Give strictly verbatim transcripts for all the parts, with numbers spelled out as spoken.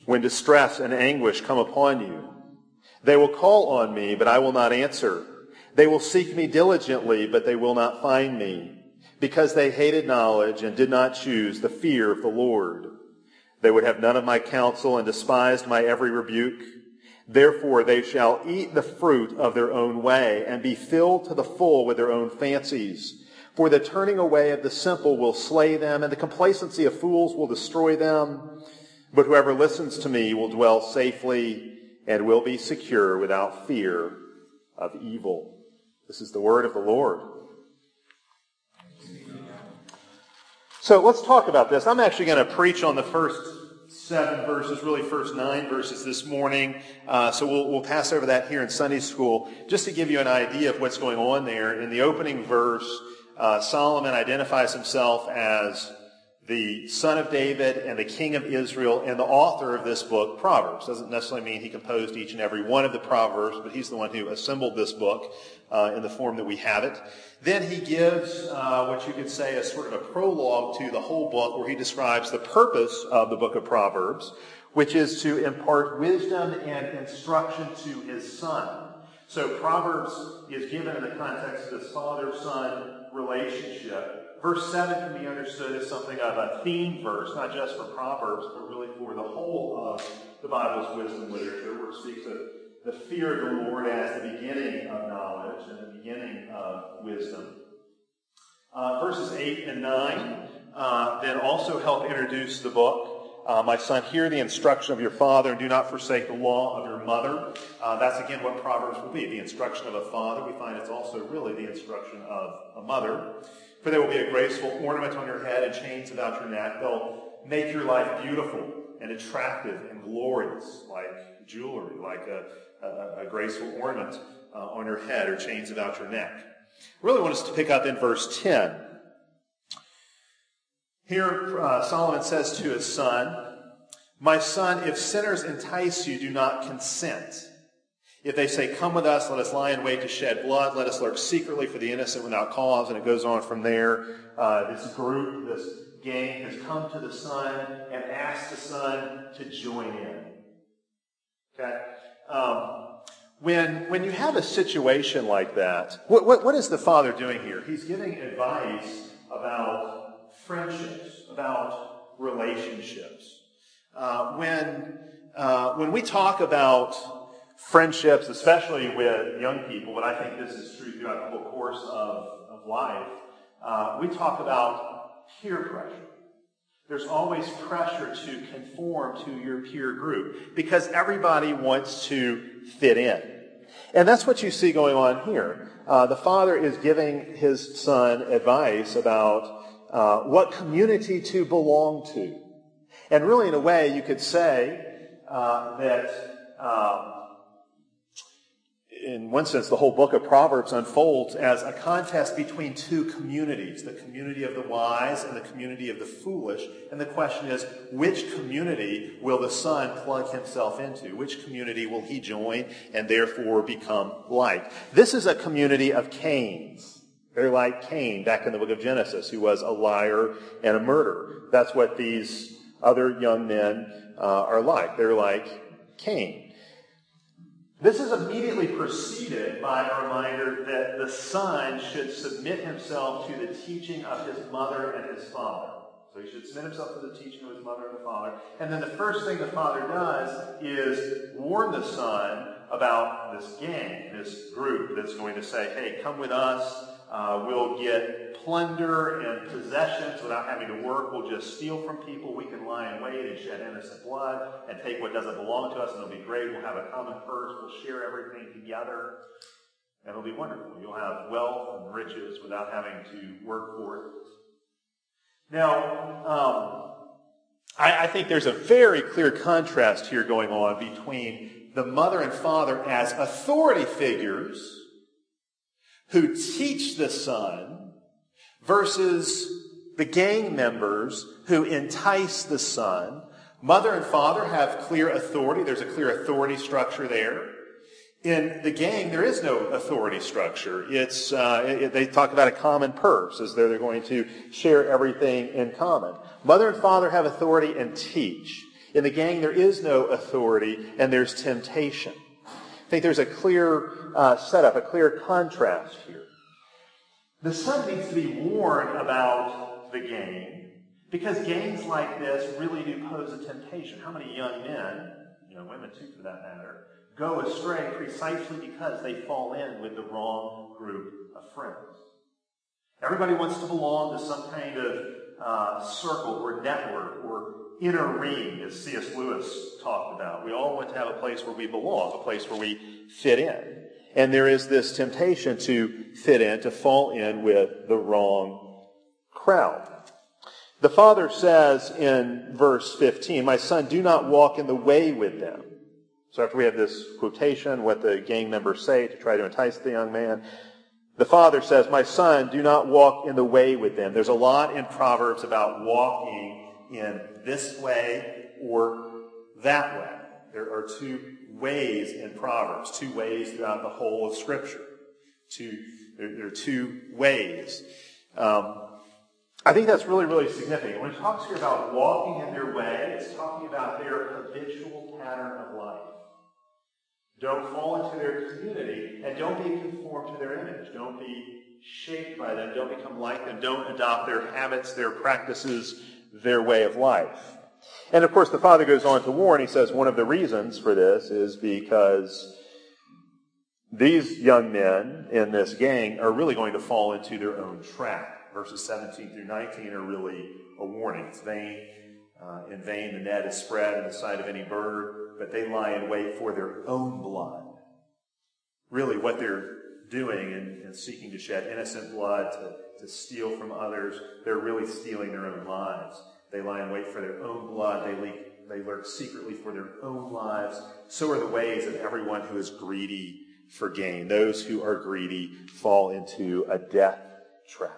when distress and anguish come upon you. They will call on me, but I will not answer. They will seek me diligently, but they will not find me, because they hated knowledge and did not choose the fear of the Lord. They would have none of my counsel and despised my every rebuke. Therefore they shall eat the fruit of their own way and be filled to the full with their own fancies. For the turning away of the simple will slay them, and the complacency of fools will destroy them. But whoever listens to me will dwell safely and will be secure without fear of evil. This is the word of the Lord. So let's talk about this. I'm actually going to preach on the first seven verses, really first nine verses this morning. Uh, so we'll, we'll pass over that here in Sunday school just to give you an idea of what's going on there. In the opening verse, uh, Solomon identifies himself as the son of David and the king of Israel and the author of this book, Proverbs. Doesn't necessarily mean he composed each and every one of the Proverbs, but he's the one who assembled this book uh, in the form that we have it. Then he gives uh, what you could say is sort of a prologue to the whole book, where he describes the purpose of the book of Proverbs, which is to impart wisdom and instruction to his son. So Proverbs is given in the context of this father-son relationship. Verse seven can be understood as something of a theme verse, not just for Proverbs, but really for the whole of the Bible's wisdom literature, where it speaks of the fear of the Lord as the beginning of knowledge and the beginning of wisdom. Uh, verses eight and nine uh, then also help introduce the book. Uh, my son, hear the instruction of your father, and do not forsake the law of your mother. Uh, that's again what Proverbs will be, the instruction of a father. We find it's also really the instruction of a mother. For there will be a graceful ornament on your head and chains about your neck. They'll make your life beautiful and attractive and glorious, like jewelry, like a, a, a graceful ornament uh, on your head or chains about your neck. I really want us to pick up in verse ten. Here uh, Solomon says to his son, my son, if sinners entice you, do not consent. If they say, come with us, let us lie in wait to shed blood, let us lurk secretly for the innocent without cause, and it goes on from there. Uh, this group, this gang has come to the son and asked the son to join in. Okay? Um, when, when you have a situation like that, what, what, what is the father doing here? He's giving advice about friendships, about relationships. Uh, when, uh, when we talk about friendships, especially with young people, but I think this is true throughout the whole course of, of life, uh, we talk about peer pressure. There's always pressure to conform to your peer group because everybody wants to fit in. And that's what you see going on here. Uh, the father is giving his son advice about uh, what community to belong to. And really, in a way, you could say uh, that um, in one sense, the whole book of Proverbs unfolds as a contest between two communities, the community of the wise and the community of the foolish. And the question is, which community will the son plug himself into? Which community will he join and therefore become like? This is a community of Cains. They're like Cain back in the book of Genesis, who was a liar and a murderer. That's what these other young men uh, are like. They're like Cain. This is immediately preceded by a reminder that the son should submit himself to the teaching of his mother and his father. So he should submit himself to the teaching of his mother and the father. And then the first thing the father does is warn the son about this gang, this group that's going to say, hey, come with us. Uh, we'll get plunder and possessions without having to work. We'll just steal from people. We can lie in wait and shed innocent blood and take what doesn't belong to us, and it'll be great. We'll have a common purse. We'll share everything together, and it'll be wonderful. You'll have wealth and riches without having to work for it. Now, um, I, I think there's a very clear contrast here going on between the mother and father as authority figures who teach the son versus the gang members who entice the son. Mother and father have clear authority. There's a clear authority structure there. In the gang, there is no authority structure. It's uh, it, they talk about a common purse, as though they're going to share everything in common. Mother and father have authority and teach. In the gang, there is no authority, and there's temptation. I think there's a clear uh, setup, a clear contrast here. The son needs to be warned about the gang, because gangs like this really do pose a temptation. How many young men, you know, women too for that matter, go astray precisely because they fall in with the wrong group of friends? Everybody wants to belong to some kind of uh, circle or network or inner ring, as C S Lewis talked about. We all want to have a place where we belong, a place where we fit in. And there is this temptation to fit in, to fall in with the wrong crowd. The father says in verse fifteen, "My son, do not walk in the way with them." So after we have this quotation, what the gang members say to try to entice the young man, the father says, "My son, do not walk in the way with them." There's a lot in Proverbs about walking in this way or that way. There are two ways in Proverbs, two ways throughout the whole of Scripture. Two, there, there are two ways. Um, I think that's really, really significant. When it talks here about walking in their way, it's talking about their habitual pattern of life. Don't fall into their community, and don't be conformed to their image. Don't be shaped by them. Don't become like them. Don't adopt their habits, their practices, their way of life. And of course, the father goes on to warn. He says one of the reasons for this is because these young men in this gang are really going to fall into their own trap. Verses seventeen through nineteen are really a warning. It's vain. Uh, in vain the net is spread in the sight of any bird, but they lie in wait for their own blood. Really what they're doing and, and seeking to shed innocent blood, to, to steal from others, they're really stealing their own lives. They lie in wait for their own blood. They, leak, they lurk secretly for their own lives. So are the ways of everyone who is greedy for gain. Those who are greedy fall into a death trap.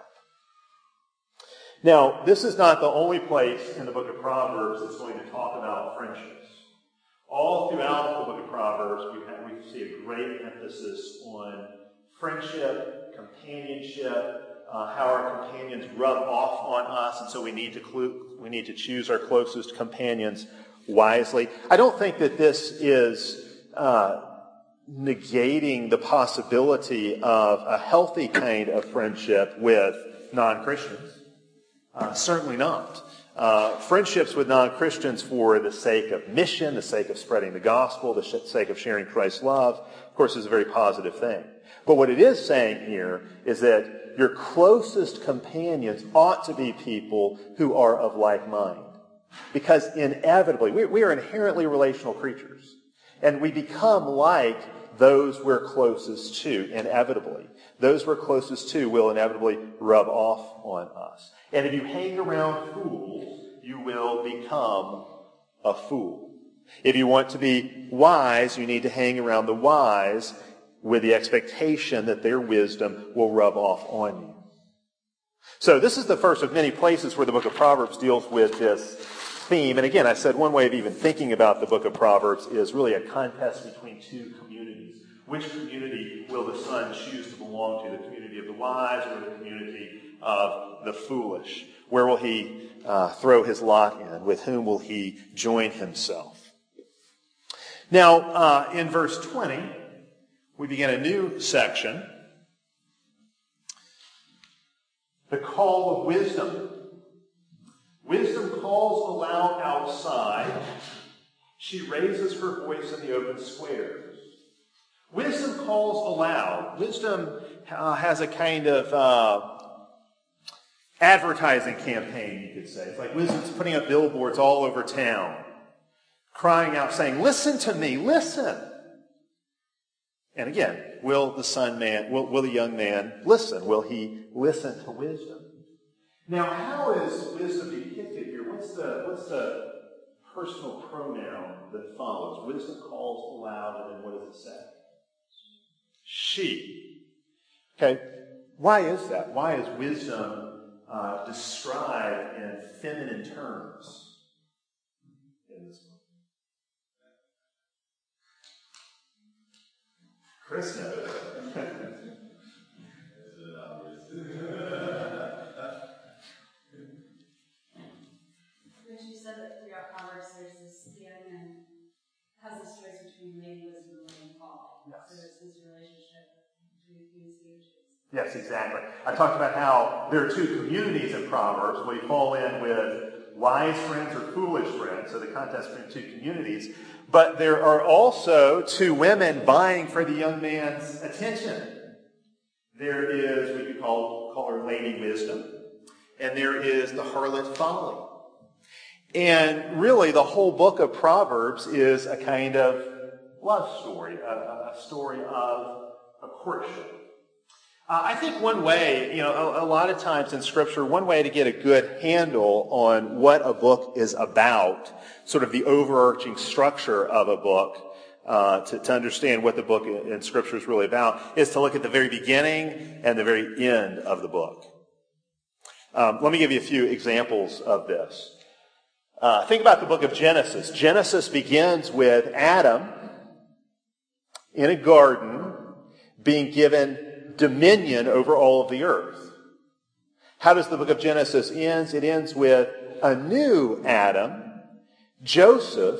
Now, this is not the only place in the book of Proverbs that's going to talk about friendships. All throughout the book of Proverbs, we, have, we see a great emphasis on friendship, companionship, uh, how our companions rub off on us, and so we need to clu- we need to choose our closest companions wisely. I don't think that this is uh, negating the possibility of a healthy kind of friendship with non-Christians. Uh, certainly not. Uh, friendships with non-Christians for the sake of mission, the sake of spreading the gospel, the sh- sake of sharing Christ's love, of course, is a very positive thing. But what it is saying here is that your closest companions ought to be people who are of like mind. Because inevitably, we, we are inherently relational creatures. And we become like those we're closest to, inevitably. Those we're closest to will inevitably rub off on us. And if you hang around fools, you will become a fool. If you want to be wise, you need to hang around the wise with the expectation that their wisdom will rub off on you. So this is the first of many places where the book of Proverbs deals with this theme. And again, I said one way of even thinking about the book of Proverbs is really a contest between two communities. Which community will the son choose to belong to? The community of the wise or the community of the foolish? Where will he uh, throw his lot in? With whom will he join himself? Now, uh, in verse twenty, we begin a new section. The call of wisdom. Wisdom calls aloud outside. She raises her voice in the open squares. Wisdom calls aloud. Wisdom uh, has a kind of uh, advertising campaign, you could say. It's like wisdom's putting up billboards all over town, crying out, saying, "Listen to me, listen." And again, will the son man, will, will the young man listen? Will he listen to wisdom? Now, how is wisdom depicted here? What's the what's the personal pronoun that follows? Wisdom calls aloud, and then what does it say? She. Okay, why is that? Why is wisdom uh, described in feminine terms in this book? Chris knows. When she said that throughout Proverbs, there's this young man has this choice between Lady Wisdom and Lady Folly. Yes. So it's this relationship between these stages. Yes, exactly. I talked about how there are two communities in Proverbs. We fall in with wise friends or foolish friends, so the contest between two communities. But there are also two women vying for the young man's attention. There is what you call, call her Lady Wisdom, and there is the harlot Folly. And really, the whole book of Proverbs is a kind of love story, a, a story of a courtship. Uh, I think one way, you know, a, a lot of times in Scripture, one way to get a good handle on what a book is about, sort of the overarching structure of a book, uh, to, to understand what the book in Scripture is really about, is to look at the very beginning and the very end of the book. Um, let me give you a few examples of this. Uh, think about the book of Genesis. Genesis begins with Adam in a garden being given dominion over all of the earth. How does the book of Genesis end? It ends with a new Adam, Joseph,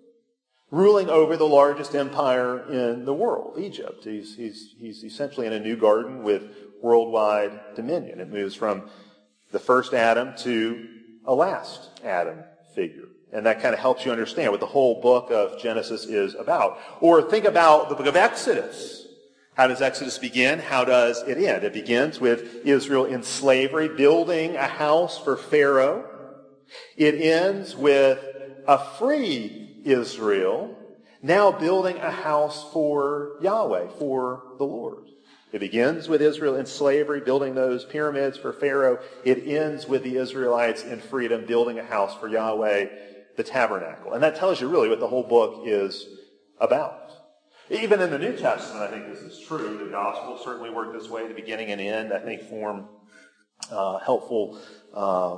ruling over the largest empire in the world, Egypt. He's, he's, he's essentially in a new garden with worldwide dominion. It moves from the first Adam to a last Adam figure. And that kind of helps you understand what the whole book of Genesis is about. Or think about the book of Exodus. How does Exodus begin? How does it end? It begins with Israel in slavery, building a house for Pharaoh. It ends with a free Israel now building a house for Yahweh, for the Lord. It begins with Israel in slavery, building those pyramids for Pharaoh. It ends with the Israelites in freedom, building a house for Yahweh, the tabernacle. And that tells you really what the whole book is about. Even in the New Testament, I think this is true. The Gospels certainly work this way. The beginning and end, I think, form uh, helpful uh,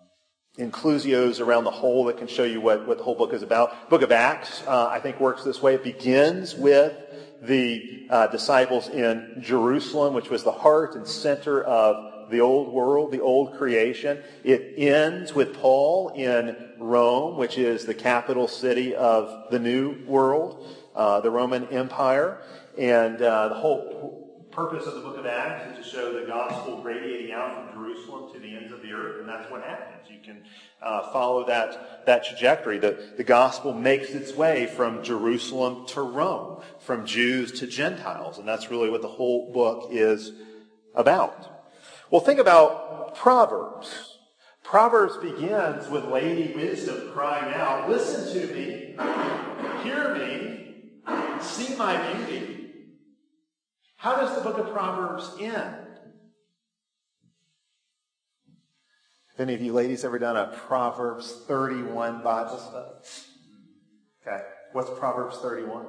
inclusios around the whole that can show you what, what the whole book is about. Book of Acts, uh, I think, works this way. It begins with the uh, disciples in Jerusalem, which was the heart and center of the old world, the old creation. It ends with Paul in Rome, which is the capital city of the new world, uh, the Roman Empire. And uh, the whole purpose of the book of Acts is to show the gospel radiating out from Jerusalem to the ends of the earth, and that's what happens. You can uh, follow that, that trajectory. The, the gospel makes its way from Jerusalem to Rome, from Jews to Gentiles, and that's really what the whole book is about. Well, think about Proverbs. Proverbs begins with Lady Wisdom crying out, "Listen to me, hear me, see my beauty." How does the book of Proverbs end? Have any of you ladies ever done a Proverbs thirty-one Bible study? Okay. What's Proverbs thirty-one?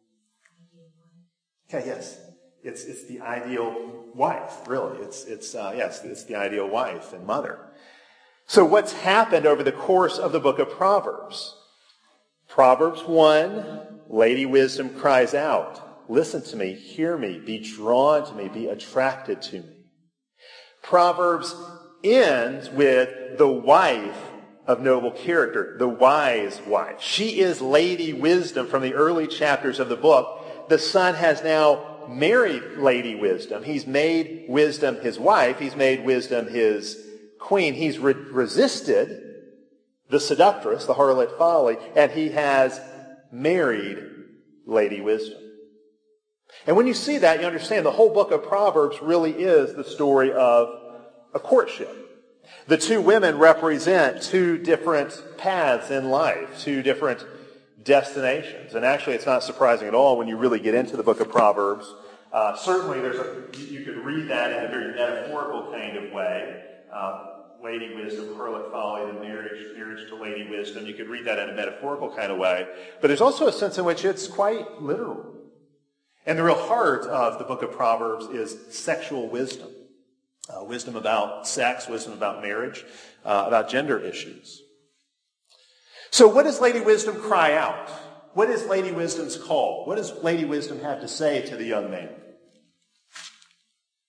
Okay, yes. It's it's the ideal wife, really. It's it's uh, yes, it's the ideal wife and mother. So what's happened over the course of the book of Proverbs? Proverbs one, Lady Wisdom cries out, "Listen to me, hear me, be drawn to me, be attracted to me." Proverbs ends with the wife of noble character, the wise wife. She is Lady Wisdom from the early chapters of the book. The son has now married Lady Wisdom. He's made Wisdom his wife. He's made Wisdom his queen. He's re- resisted the seductress, the harlot Folly, and he has married Lady Wisdom. And when you see that, you understand the whole book of Proverbs really is the story of a courtship. The two women represent two different paths in life, two different destinations. And actually, it's not surprising at all when you really get into the book of Proverbs. Uh, certainly, there's a, you could read that in a very metaphorical kind of way. Uh, Lady Wisdom, harlot Folly, the marriage, marriage to Lady Wisdom. You could read that in a metaphorical kind of way. But there's also a sense in which it's quite literal. And the real heart of the book of Proverbs is sexual wisdom. Uh, wisdom about sex, wisdom about marriage, uh, about gender issues. So what does Lady Wisdom cry out? What is Lady Wisdom's call? What does Lady Wisdom have to say to the young man?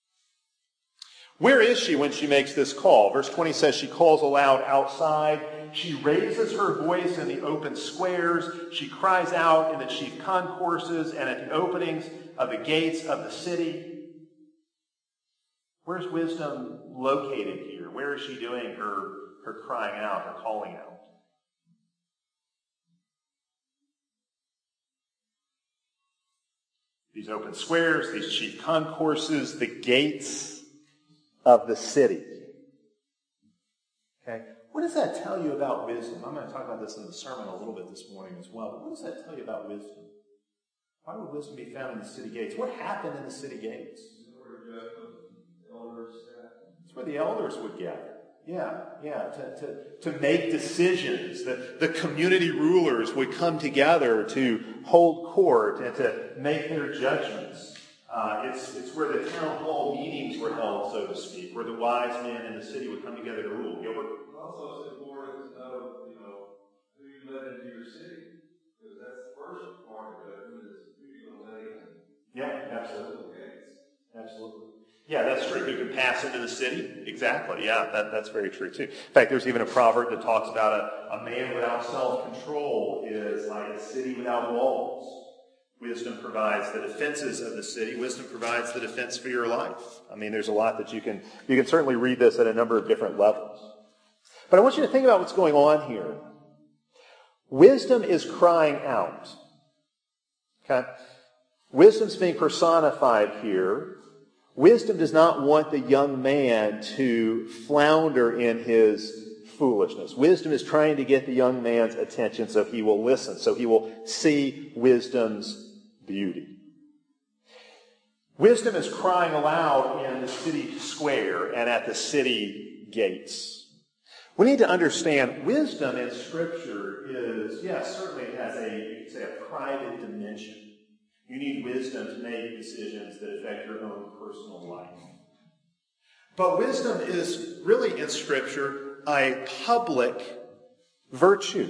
Where is she when she makes this call? Verse twenty says she calls aloud outside. She raises her voice in the open squares. She cries out in the chief concourses and at the openings of the gates of the city. Where's wisdom located here? Where is she doing her, her crying out, her calling out? These open squares, these chief concourses, the gates of the city. Okay? What does that tell you about wisdom? I'm going to talk about this in the sermon a little bit this morning as well. But what does that tell you about wisdom? Why would wisdom be found in the city gates? What happened in the city gates? It's where the elders would gather. Yeah, yeah, to, to, to make decisions. The, the community rulers would come together to hold court and to make their judgments. Uh, it's, it's where the town hall meetings were held, so to speak, where the wise men in the city would come together to rule. Gilbert? Also, it's important to know, you know, who you let into your city. Because that's the first part of it, is who you're going to let in. Yeah, absolutely. Absolutely. Yeah, that's true. Who can pass into the city? Exactly. Yeah, that, that's very true too. In fact, there's even a proverb that talks about a, a man without self-control is like a city without walls. Wisdom provides the defenses of the city. Wisdom provides the defense for your life. I mean, there's a lot that you can, you can certainly read this at a number of different levels. But I want you to think about what's going on here. Wisdom is crying out. Okay? Wisdom's being personified here. Wisdom does not want the young man to flounder in his foolishness. Wisdom is trying to get the young man's attention so he will listen, so he will see wisdom's beauty. Wisdom is crying aloud in the city square and at the city gates. We need to understand wisdom in Scripture is, yes, certainly it has a, you could say, a private dimension. You need wisdom to make decisions that affect your own personal life. But wisdom is really in Scripture a public virtue.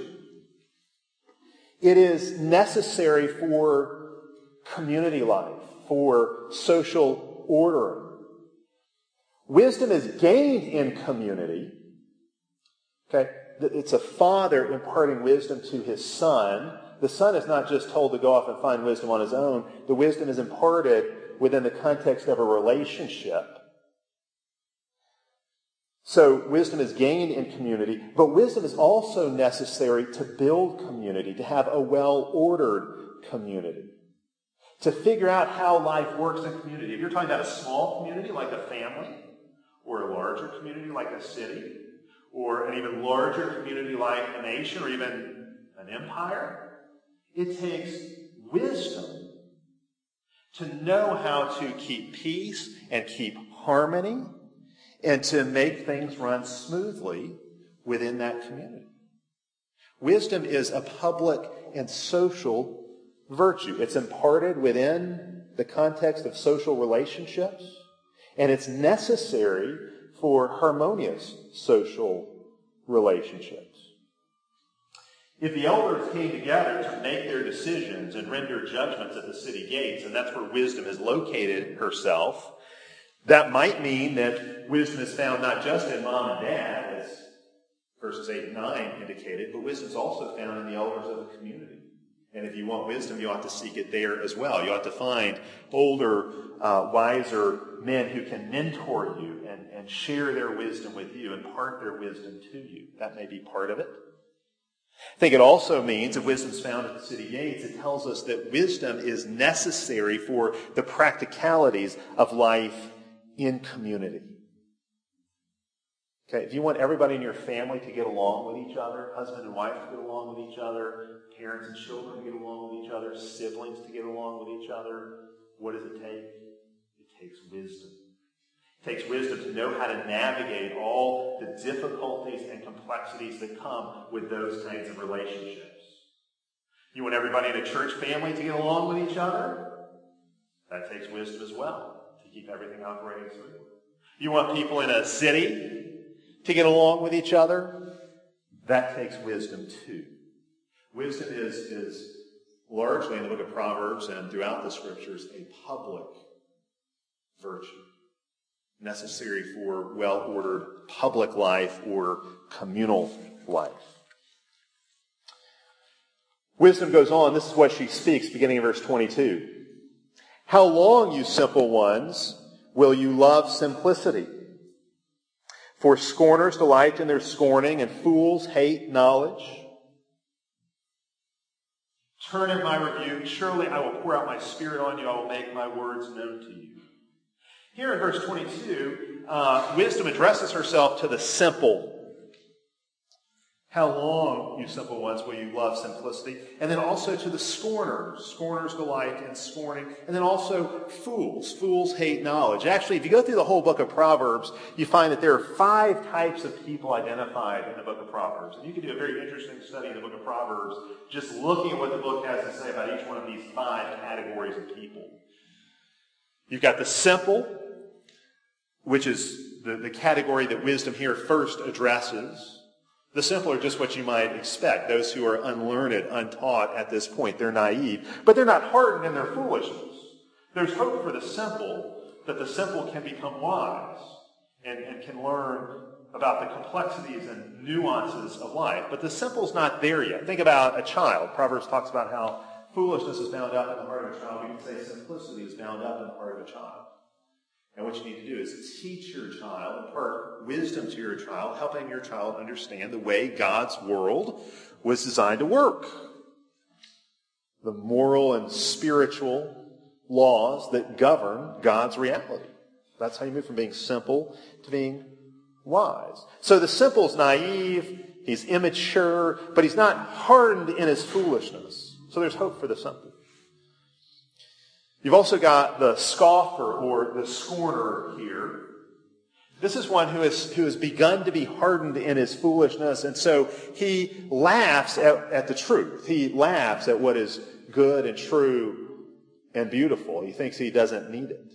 It is necessary for community life, for social ordering. Wisdom is gained in community. Okay, it's a father imparting wisdom to his son. The son is not just told to go off and find wisdom on his own. The wisdom is imparted within the context of a relationship. So wisdom is gained in community, but wisdom is also necessary to build community, to have a well-ordered community, to figure out how life works in community. If you're talking about a small community like a family, or a larger community like a city, or an even larger community like a nation, or even an empire, it takes wisdom to know how to keep peace and keep harmony and to make things run smoothly within that community. Wisdom is a public and social virtue. It's imparted within the context of social relationships, and it's necessary for harmonious social relationships. If the elders came together to make their decisions and render judgments at the city gates, and that's where wisdom has located herself, that might mean that wisdom is found not just in mom and dad, as verses eight and nine indicated, but wisdom is also found in the elders of the community. And if you want wisdom, you ought to seek it there as well. You ought to find older, uh, wiser men who can mentor you and, and share their wisdom with you, impart their wisdom to you. That may be part of it. I think it also means, if wisdom is found at the city gates, it tells us that wisdom is necessary for the practicalities of life in community. Okay, if you want everybody in your family to get along with each other, husband and wife to get along with each other, parents and children to get along with each other, siblings to get along with each other, what does it take? It takes wisdom. It takes wisdom to know how to navigate all the difficulties and complexities that come with those kinds of relationships. You want everybody in a church family to get along with each other? That takes wisdom as well, to keep everything operating smoothly. You want people in a city to get along with each other? That takes wisdom too. Wisdom is, is largely in the book of Proverbs and throughout the Scriptures a public virtue, necessary for well-ordered public life or communal life. Wisdom goes on. This is what she speaks, beginning in verse twenty-two. How long, you simple ones, will you love simplicity? For scorners delight in their scorning, and fools hate knowledge. Turn in my rebuke. Surely I will pour out my spirit on you. I will make my words known to you. Here in verse twenty-two, uh, wisdom addresses herself to the simple. How long, you simple ones, will you love simplicity? And then also to the scorners. Scorners delight in scorning. And then also fools. Fools hate knowledge. Actually, if you go through the whole book of Proverbs, you find that there are five types of people identified in the book of Proverbs. And you can do a very interesting study in the book of Proverbs just looking at what the book has to say about each one of these five categories of people. You've got the simple, which is the, the category that wisdom here first addresses. The simple are just what you might expect. Those who are unlearned, untaught at this point. They're naive. But they're not hardened in their foolishness. There's hope for the simple, that the simple can become wise and, and can learn about the complexities and nuances of life. But the simple's not there yet. Think about a child. Proverbs talks about how foolishness is bound up in the heart of a child. We can say simplicity is bound up in the heart of a child. And what you need to do is teach your child, impart wisdom to your child, helping your child understand the way God's world was designed to work. The moral and spiritual laws that govern God's reality. That's how you move from being simple to being wise. So the simple's naive, he's immature, but he's not hardened in his foolishness. So there's hope for the simple. You've also got the scoffer or the scorner here. This is one who has, who has begun to be hardened in his foolishness, and so he laughs at, at the truth. He laughs at what is good and true and beautiful. He thinks he doesn't need it.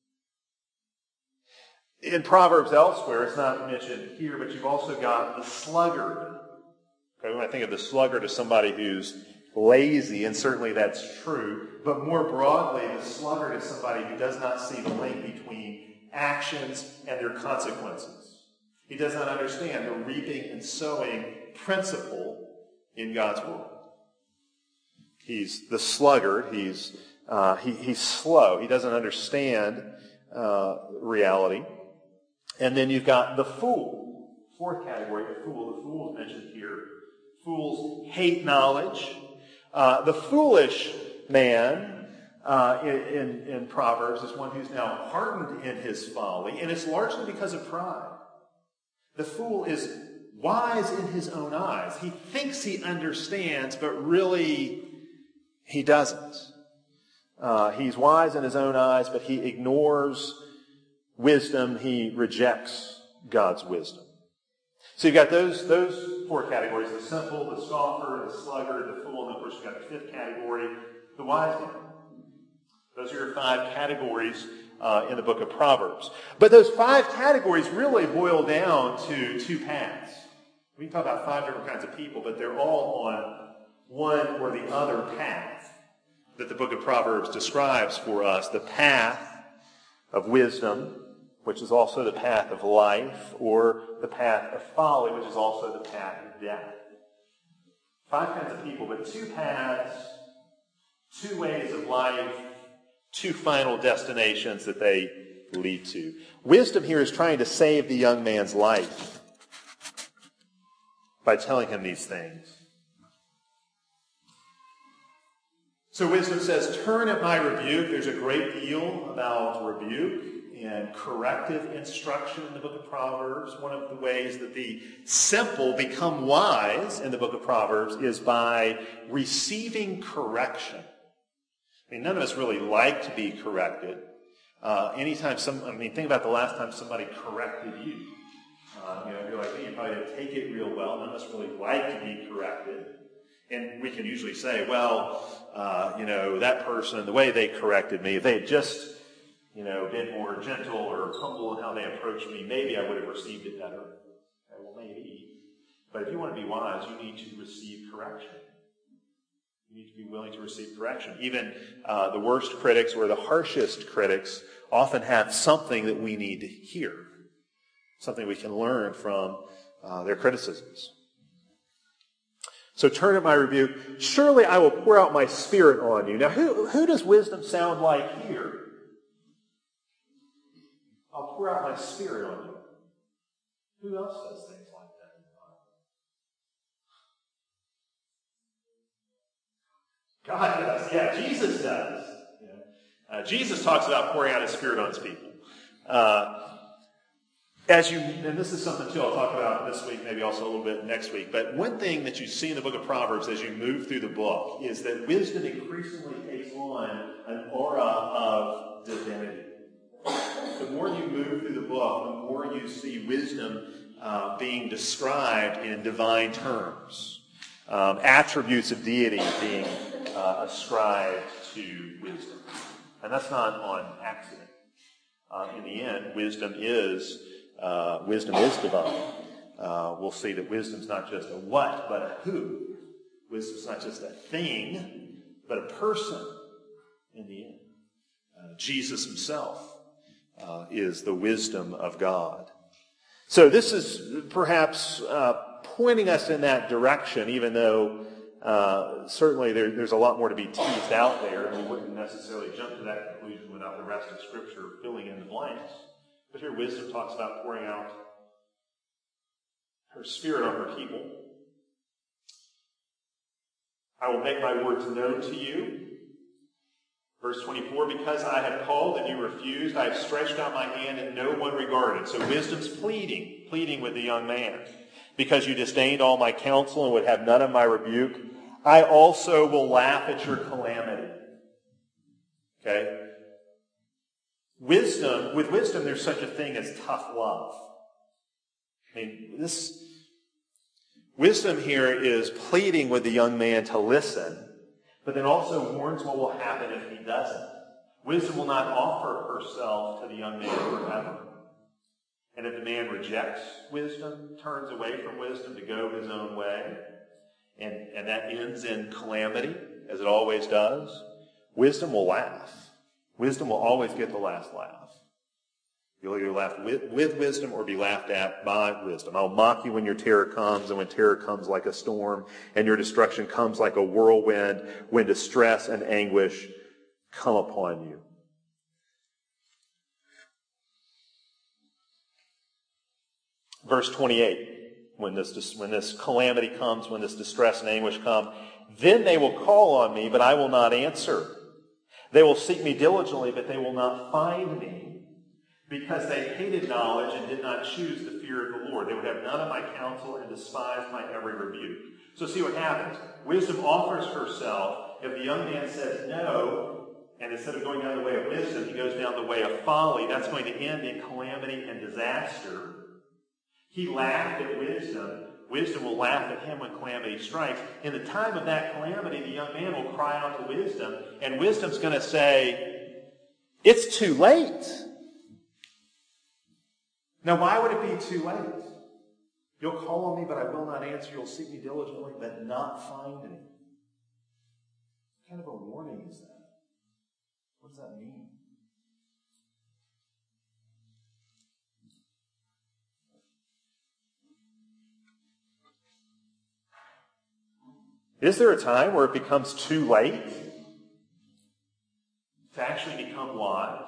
In Proverbs elsewhere, it's not mentioned here, but you've also got the sluggard. Okay, when I think of the sluggard as somebody who's lazy, and certainly that's true, but more broadly, the sluggard is somebody who does not see the link between actions and their consequences. He does not understand the reaping and sowing principle in God's world. He's the sluggard. He's uh, he, he's slow. He doesn't understand uh, reality. And then you've got the fool. Fourth category, the fool. The fool is mentioned here. Fools hate knowledge. Uh, the foolish man uh, in, in, in Proverbs is one who's now hardened in his folly, and it's largely because of pride. The fool is wise in his own eyes. He thinks he understands, but really he doesn't. Uh, he's wise in his own eyes, but he ignores wisdom. He rejects God's wisdom. So you've got those, those four categories, the simple, the scoffer, the sluggard, the fool, and of course you've got the fifth category, the wise man. Those are your five categories uh, in the book of Proverbs. But those five categories really boil down to two paths. We can talk about five different kinds of people, but they're all on one or the other path that the book of Proverbs describes for us. The path of wisdom, which is also the path of life, or the path of folly, which is also the path of death. Five kinds of people, but two paths, two ways of life, two final destinations that they lead to. Wisdom here is trying to save the young man's life by telling him these things. So wisdom says, turn at my rebuke. There's a great deal about rebuke and corrective instruction in the book of Proverbs. One of the ways that the simple become wise in the book of Proverbs is by receiving correction. I mean, none of us really like to be corrected. Uh, anytime some, I mean, think about the last time somebody corrected you. Uh, you know, if you're like me, you probably didn't take it real well. None of us really like to be corrected. And we can usually say, well, uh, you know, that person, the way they corrected me, if they had just, you know, been more gentle or humble in how they approached me, maybe I would have received it better. Okay, well, maybe. But if you want to be wise, you need to receive correction. You need to be willing to receive correction. Even uh, the worst critics or the harshest critics often have something that we need to hear, something we can learn from uh, their criticisms. So turn at my rebuke. Surely I will pour out my Spirit on you. Now, who, who does wisdom sound like here? I'll pour out my Spirit on you. Who else does things like that in the Bible? God does. Yeah, Jesus does. Yeah. Uh, Jesus talks about pouring out his Spirit on his people. Uh, As you, and this is something too I'll talk about this week, maybe also a little bit next week, but one thing that you see in the book of Proverbs as you move through the book is that wisdom increasingly takes on an aura of divinity. The more you move through the book, the more you see wisdom uh, being described in divine terms. Um, attributes of deity being uh, ascribed to wisdom. And that's not on accident. Uh, in the end, wisdom is Uh, wisdom is divine. Uh, we'll see that wisdom's not just a what, but a who. Wisdom's not just a thing, but a person in the end. Uh, Jesus himself uh, is the wisdom of God. So this is perhaps uh, pointing us in that direction, even though uh, certainly there, there's a lot more to be teased out there, and we wouldn't necessarily jump to that conclusion without the rest of Scripture filling in the blanks. But here wisdom talks about pouring out her Spirit on her people. I will make my words known to you. Verse twenty-four, because I have called and you refused, I have stretched out my hand and no one regarded. So wisdom's pleading, pleading with the young man. Because you disdained all my counsel and would have none of my rebuke, I also will laugh at your calamity. Okay? Wisdom, with wisdom, there's such a thing as tough love. I mean, this wisdom here is pleading with the young man to listen, but then also warns what will happen if he doesn't. Wisdom will not offer herself to the young man forever. And if the man rejects wisdom, turns away from wisdom to go his own way, and, and that ends in calamity, as it always does, wisdom will laugh. Wisdom will always get the last laugh. You'll either laugh with, with wisdom or be laughed at by wisdom. I'll mock you when your terror comes, and when terror comes like a storm, and your destruction comes like a whirlwind, when distress and anguish come upon you. Verse twenty-eight, when this, when this calamity comes, when this distress and anguish come, then they will call on me, but I will not answer. They will seek me diligently, but they will not find me, because they hated knowledge and did not choose the fear of the Lord. They would have none of my counsel and despised my every rebuke. So see what happens. Wisdom offers herself. If the young man says no, and instead of going down the way of wisdom, he goes down the way of folly, that's going to end in calamity and disaster. He laughed at wisdom. Wisdom will laugh at him when calamity strikes. In the time of that calamity, the young man will cry out to wisdom, and wisdom's going to say, it's too late. Now, why would it be too late? You'll call on me, but I will not answer. You'll seek me diligently, but not find me. What kind of a warning is that? What does that mean? Is there a time where it becomes too late to actually become wise?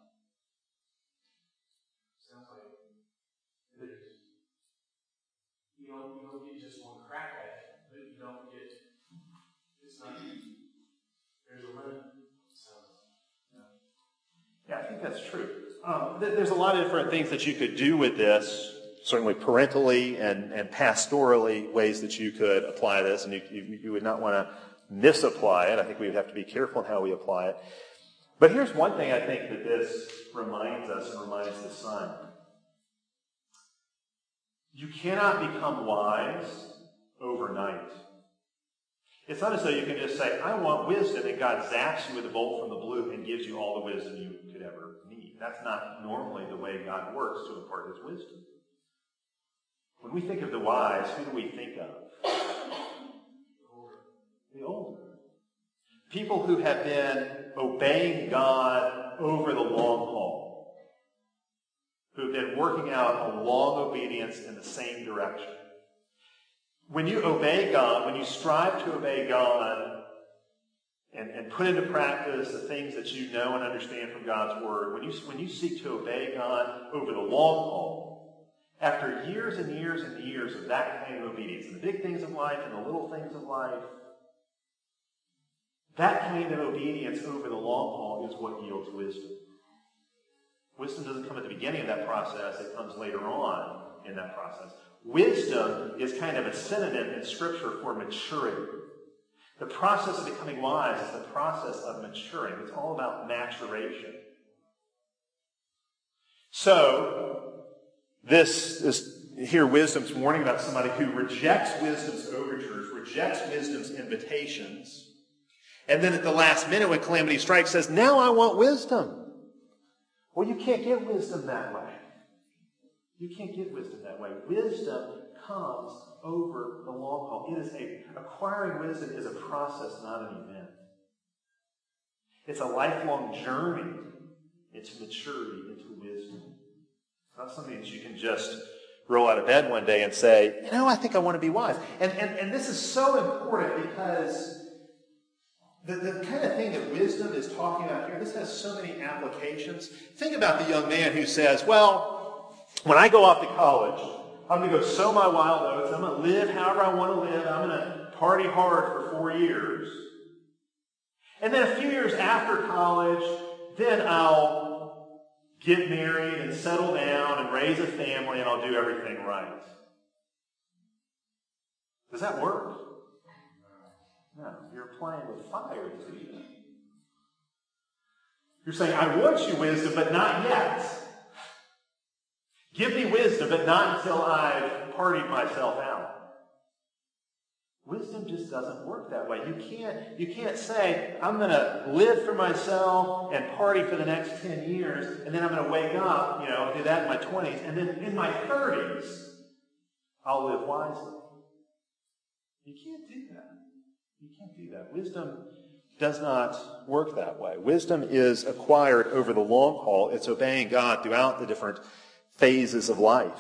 Sounds like it is. You don't, you don't get just one crack at it, but you don't get, it's not, there's a limit. So, yeah. Yeah, I think that's true. Um, th- there's a lot of different things that you could do with this. Certainly parentally and, and pastorally, ways that you could apply this, and you, you, you would not want to misapply it. I think we would have to be careful in how we apply it. But here's one thing I think that this reminds us and reminds the son. You cannot become wise overnight. It's not as though you can just say, I want wisdom, and God zaps you with a bolt from the blue and gives you all the wisdom you could ever need. That's not normally the way God works to impart his wisdom. When we think of the wise, who do we think of? The older. People who have been obeying God over the long haul. Who have been working out a long obedience in the same direction. when you obey God, when you strive to obey God and, and put into practice the things that you know and understand from God's Word, when you, when you seek to obey God over the long haul, after years and years and years of that kind of obedience, and the big things of life and the little things of life, that kind of obedience over the long haul is what yields wisdom. Wisdom doesn't come at the beginning of that process, it comes later on in that process. Wisdom is kind of a synonym in Scripture for maturity. The process of becoming wise is the process of maturing. It's all about maturation. So, this is here wisdom's warning about somebody who rejects wisdom's overtures, rejects wisdom's invitations, and then at the last minute when calamity strikes says, now I want wisdom. Well, you can't get wisdom that way. You can't get wisdom that way. Wisdom comes over the long haul. It is a, acquiring wisdom is a process, not an event. It's a lifelong journey into maturity, into wisdom. It's not something that you can just roll out of bed one day and say, you know, I think I want to be wise. And, and, and this is so important because The, the kind of thing that wisdom is talking about here, this has so many applications. Think about the young man who says, well, when I go off to college, I'm going to go sow my wild oats. I'm going to live however I want to live. I'm going to party hard for four years. And then a few years after college, then I'll get married and settle down and raise a family and I'll do everything right. Does that work? No, you're playing with fire to do that. You're saying, I want you wisdom, but not yet. Give me wisdom, but not until I've partied myself out. Wisdom just doesn't work that way. You can't, you can't say, I'm going to live for myself and party for the next ten years, and then I'm going to wake up, you know, do that in my twenties, and then in my thirties, I'll live wisely. You can't do that. You can't do that. Wisdom does not work that way. Wisdom is acquired over the long haul. It's obeying God throughout the different phases of life.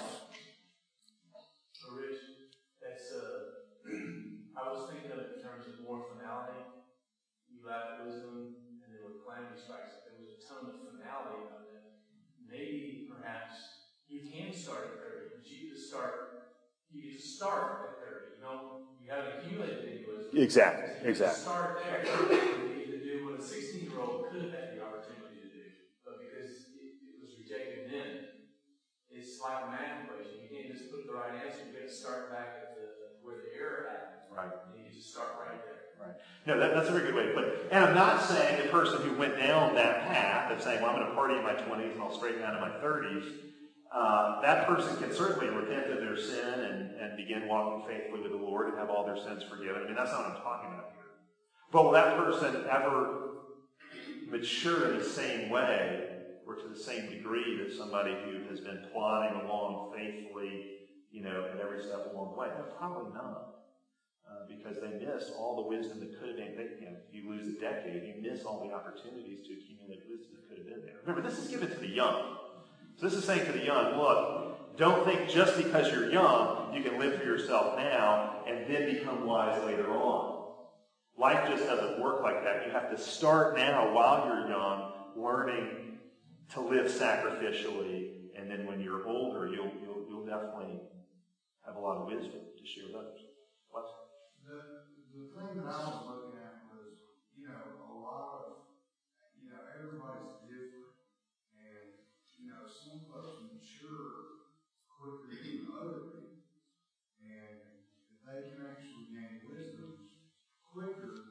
So, Rich, that's, uh, I was thinking of it in terms of more finality. You lack wisdom, and then when calamity strikes, there was a ton of finality about it. Maybe, perhaps, you can start at thirty, but you get to start, you get to start at thirty. You know, you haven't accumulated any wisdom. Exactly, you exactly. Start there. You need to do what a sixteen-year-old could have had the opportunity to do, but because it, it was rejected then, it's like a math equation. You can't just put the right answer. You got to start back at the where the error happened. Right. And you just start right there. Right. No, that, that's a very good way to put it. And I'm not saying the person who went down that path of saying, well, I'm going to party in my twenties and I'll straighten out in my thirties. Uh, that person can certainly repent of their sin and, and begin walking faithfully with the Lord and have all their sins forgiven. I mean, that's not what I'm talking about here. But will that person ever mature in the same way or to the same degree that somebody who has been plodding along faithfully, you know, at every step along the way? No, probably not. Uh, because they miss all the wisdom that could have been. They, you know, if you lose a decade, you miss all the opportunities to accumulate wisdom that could have been there. Remember, this is given to the young. So this is saying to the young, look, don't think just because you're young, you can live for yourself now and then become wise later on. Life just doesn't work like that. You have to start now while you're young, learning to live sacrificially, and then when you're older, you'll you'll, you'll definitely have a lot of wisdom to share with others. What? The, the thing that I was looking at was, you know, a lot of, you know, everybody's different. And, you know, some folks mature quicker than other people. And if they can actually gain wisdom quicker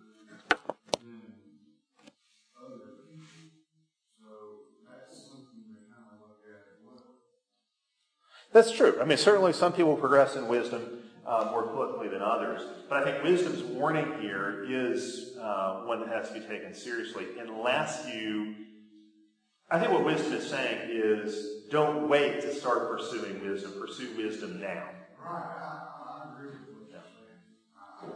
than other people. So that's something to kind of look at as well. That's true. I mean, certainly some people progress in wisdom Uh, more quickly than others. But I think wisdom's warning here is uh, one that has to be taken seriously unless you... I think what wisdom is saying is don't wait to start pursuing wisdom. Pursue wisdom now. Right. I, I agree with what you're saying.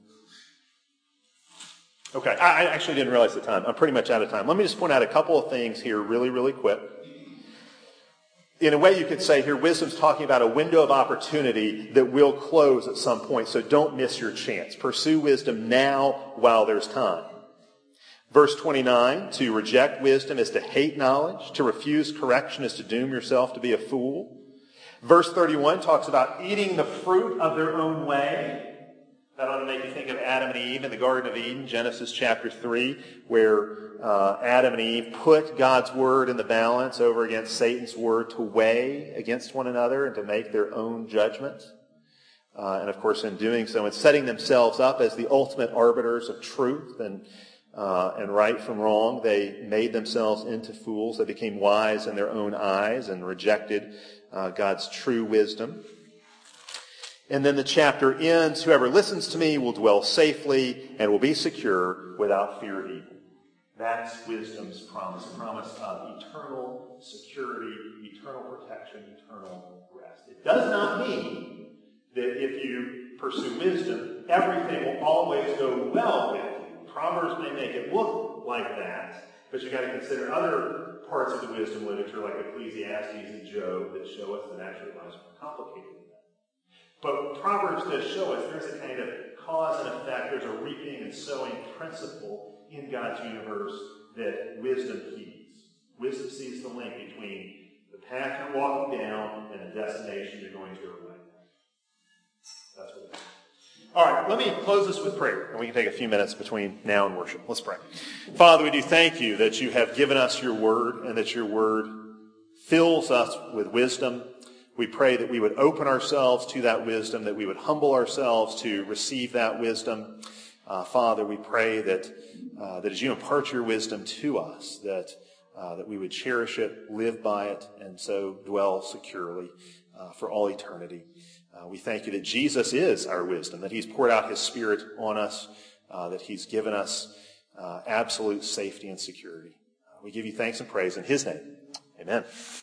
Okay. I, I actually didn't realize the time. I'm pretty much out of time. Let me just point out a couple of things here really, really quick. in a way you could say here, wisdom's talking about a window of opportunity that will close at some point, so don't miss your chance. Pursue wisdom now while there's time. Verse twenty-nine, to reject wisdom is to hate knowledge. To refuse correction is to doom yourself to be a fool. Verse thirty-one talks about eating the fruit of their own way. That ought to make you think of Adam and Eve in the Garden of Eden, Genesis chapter three, where uh, Adam and Eve put God's word in the balance over against Satan's word to weigh against one another and to make their own judgment. Uh, and of course, in doing so, and setting themselves up as the ultimate arbiters of truth and uh, and right from wrong, they made themselves into fools. They became wise in their own eyes and rejected uh, God's true wisdom. And then the chapter ends, whoever listens to me will dwell safely and will be secure without fear of evil. That's wisdom's promise, a promise of eternal security, eternal protection, eternal rest. It does not mean that if you pursue wisdom, everything will always go well with you. Proverbs may make it look like that, but you've got to consider other parts of the wisdom literature like Ecclesiastes and Job that show us that actually life's more complicated than that. But Proverbs does show us there's a kind of cause and effect, there's a reaping and sowing principle in God's universe that wisdom heeds. Wisdom sees the link between the path you're walking down and the destination you're going to arrive at. That's what it is. All right, let me close this with prayer, and we can take a few minutes between now and worship. Let's pray. Father, we do thank you that you have given us your word and that your word fills us with wisdom. We pray that we would open ourselves to that wisdom, that we would humble ourselves to receive that wisdom. Uh, Father, we pray that uh, that as you impart your wisdom to us, that uh, that we would cherish it, live by it, and so dwell securely uh, for all eternity. Uh, we thank you that Jesus is our wisdom, that he's poured out his Spirit on us, uh, that he's given us uh, absolute safety and security. Uh, we give you thanks and praise in his name. Amen.